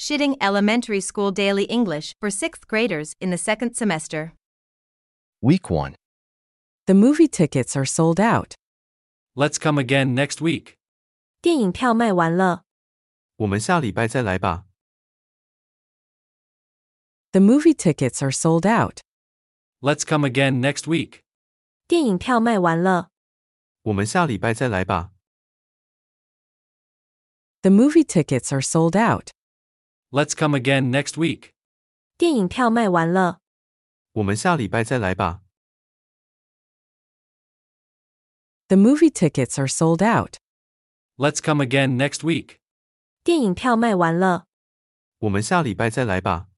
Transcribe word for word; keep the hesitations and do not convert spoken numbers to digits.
Shitting Elementary School Daily English for sixth graders in the second semester. Week one. The movie tickets are sold out. Let's come again next week. 电影票卖完了， 我们下礼拜再来吧。 The movie tickets are sold out. Let's come again next week. 电影票卖完了， 我们下礼拜再来吧。 The movie tickets are sold out. Let's come again next week. 电影票卖完了， 我们下礼拜再来吧。 The movie tickets are sold out. Let's come again next week. 电影票卖完了。 我们下礼拜再来吧。